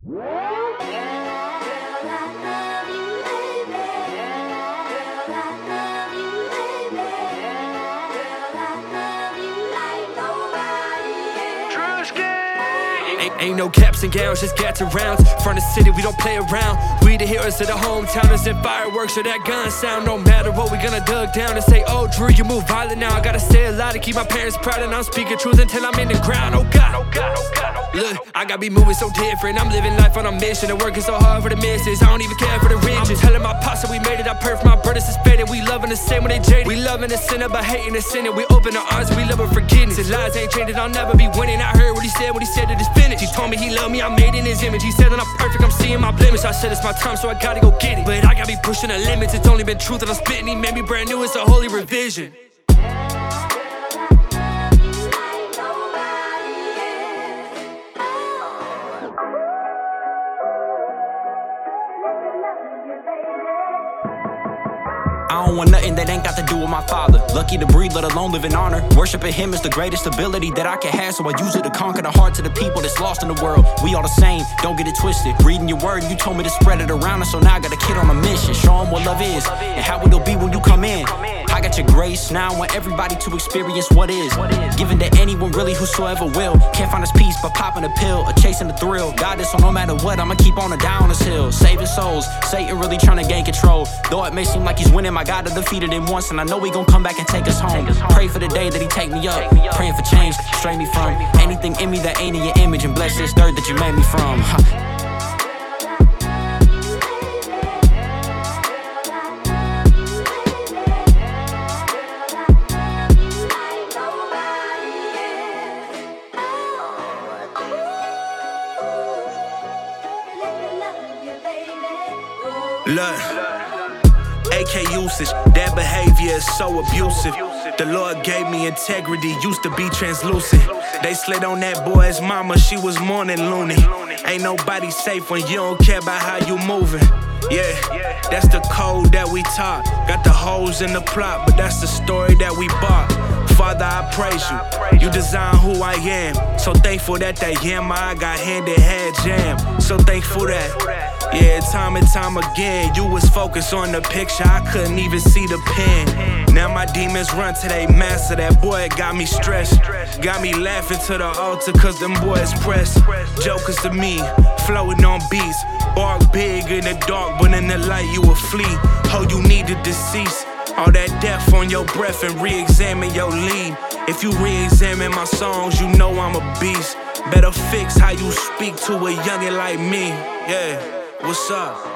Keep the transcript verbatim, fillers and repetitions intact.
Ain't, ain't no caps and gowns, just gats and rounds. Front of the city, we don't play around. We the heroes of the hometowners and fireworks or that gun sound. No matter what, we gonna dug down and say, oh Drew, you move violent now. I gotta stay alive to keep my parents proud, and I'm speaking truth until I'm in the ground. Oh God, oh God, oh God, oh God. Look, I gotta be moving so different. I'm living life on a mission and working so hard for the misses. I don't even care for the riches. I'm telling my pops that we made it. I pray for my brothers is faded. We loving the same when they jaded. We loving the sinner but hating the sinner. We open our arms and we love her forgiveness. His lies ain't changing, I'll never be winning. I heard what he said, what he said that it's finished. He told me he loved me, I made in his image. He said that I'm perfect, I'm seeing my blemish. I said it's my time, so I gotta go get it. But I gotta be pushing the limits. It's only been truth that I'm spitting. He made me brand new, it's a holy revision. I don't want nothing that ain't got to do with my father. Lucky to breathe, let alone live in honor. Worshiping him is the greatest ability that I can have, so I use it to conquer the hearts of the people that's lost in the world. We all the same, don't get it twisted. Reading your word, you told me to spread it around, and so now I got a kid on a mission. Show him what love is, and how it'll be when you come in. I got your grace, now I want everybody to experience what is. Giving to anyone really whosoever will. Can't find his peace by popping a pill or chasing the thrill. God is so no matter what, I'ma keep on a down this hill. Saving souls, Satan really trying to gain control. Though it may seem like he's winning, my God have defeated him once, and I know he gon' come back and take us home. Pray for the day that he take me up. Praying for change, stray me from anything in me that ain't in your image, and bless this dirt that you made me from. Look, A K usage, that behavior is so abusive. The Lord gave me integrity, used to be translucent. They slid on that boy's mama, she was mourning loony. Ain't nobody safe when you don't care about how you moving. Yeah, that's the code that we taught. Got the hoes in the plot, but that's the story that we bought. Father, I praise you, you design who I am. So thankful that that yammer I got handed had jam. So thankful that, yeah, time and time again, you was focused on the picture, I couldn't even see the pen. Now my demons run to they master, that boy got me stressed. Got me laughing to the altar cause them boys press. Jokers to me, floating on beats. Bark big in the dark, but in the light you will flee. Oh, you need to decease. All that death on your breath and re-examine your lead. If you re-examine my songs, you know I'm a beast. Better fix how you speak to a youngin' like me. Yeah, what's up?